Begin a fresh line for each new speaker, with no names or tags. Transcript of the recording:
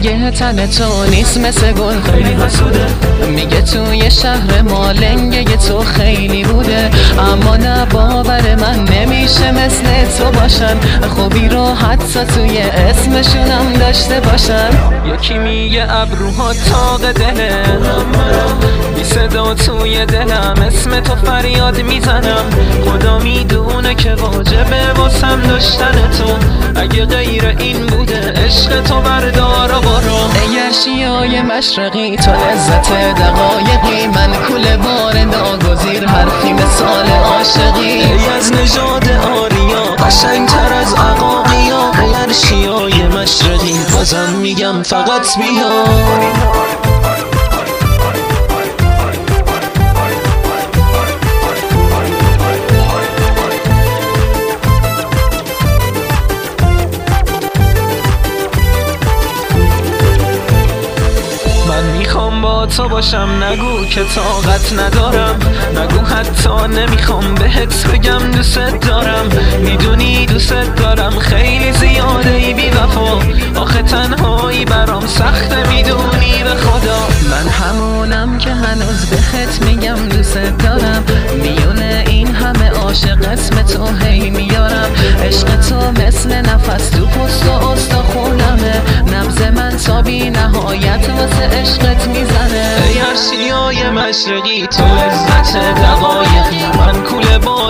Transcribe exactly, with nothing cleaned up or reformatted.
میگه تن تو نیست مثل گل خیلی حسوده، میگه توی شهر ما لنگه تو خیلی بوده، اما نه باور من نمیشه مثل تو باشن، خوبی رو حتی توی اسمشونم داشته باشن. یکی میگه ابروها تاق دله، بی صدا توی دلم اسم تو فریاد میزنم، خدا میدونه که واجبه واسم داشتن تو، اگه غیر این بوده عشق تو بردار و برو. اگر شیای مشرقی تو لذت دقایقی، من کوله بار ناگزیر حرفی مثال عاشقی. ای از نژاد آریا قشنگتر از عقاقیا، اگر شیای مشرقی بازم میگم فقط بیا. میخوام با تو باشم، نگو که طاقت ندارم، نگو حتی نمیخوام بهت بگم دوست دارم، میدونی دوست دارم خیلی زیاده ای بی وفا، آخه تنهایی برام سخته میدونی به خدا. من همونم که هنوز بهت میگم دوست دارم، میونه این همه عاشق اسم تو هی میارم، عشق تو مثل نفس تو پست و استخونمه، نبض من تا بی نهایت واسه عشقت میزنه. ای ارشیای مشرقی تو لذت دقایقی، من کوله با